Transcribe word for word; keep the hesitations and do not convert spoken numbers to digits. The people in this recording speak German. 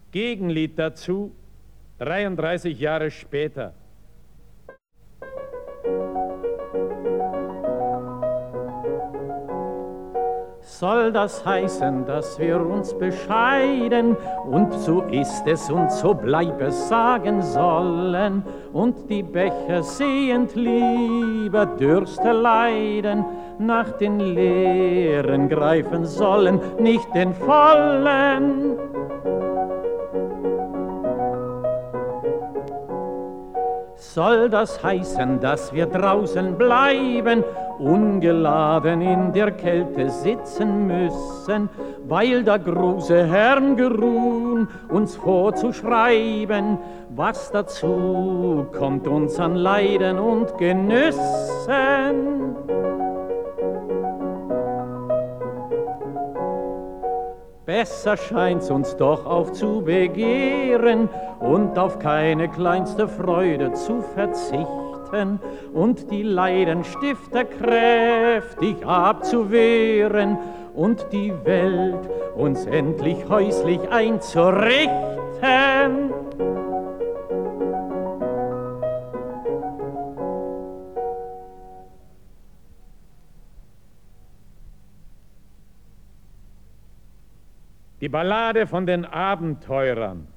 Gegenlied dazu, dreiunddreißig Jahre später. Soll das heißen, dass wir uns bescheiden, und so ist es und so bleib es sagen sollen, und die Becher sehend lieber Dürste leiden, nach den leeren greifen sollen, nicht den vollen. Soll das heißen, dass wir draußen bleiben, ungeladen in der Kälte sitzen müssen, weil da große Herren geruhen, uns vorzuschreiben, was dazu kommt uns an Leiden und Genüssen? Besser scheint's uns doch aufzubegehren und auf keine kleinste Freude zu verzichten und die Leidenstifter kräftig abzuwehren und die Welt uns endlich häuslich einzurichten. Die Ballade von den Abenteurern.